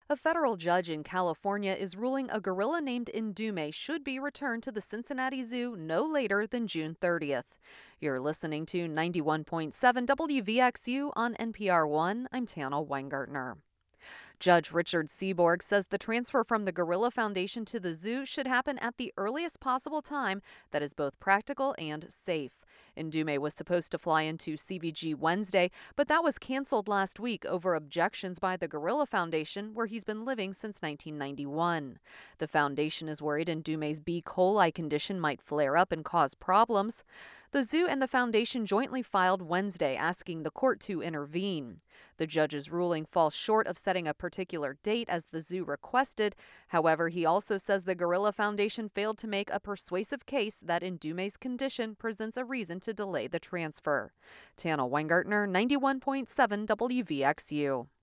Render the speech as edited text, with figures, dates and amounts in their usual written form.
A federal judge in California is ruling a gorilla named Ndume should be returned to the Cincinnati Zoo no later than June 30th. You're listening to 91.7 WVXU on NPR One. I'm Tana Weingartner. Judge Richard Seaborg says the transfer from the Gorilla Foundation to the zoo should happen at the earliest possible time that is both practical and safe. Ndume was supposed to fly into CVG Wednesday, but that was canceled last week over objections by the Gorilla Foundation, where he's been living since 1991. The foundation is worried Ndume's B. coli condition might flare up and cause problems. The zoo and the foundation jointly filed Wednesday asking the court to intervene. The judge's ruling falls short of setting a particular date as the zoo requested. However, he also says the Gorilla Foundation failed to make a persuasive case that Ndume's condition presents a reason to delay the transfer. Tana Weingartner, 91.7 WVXU.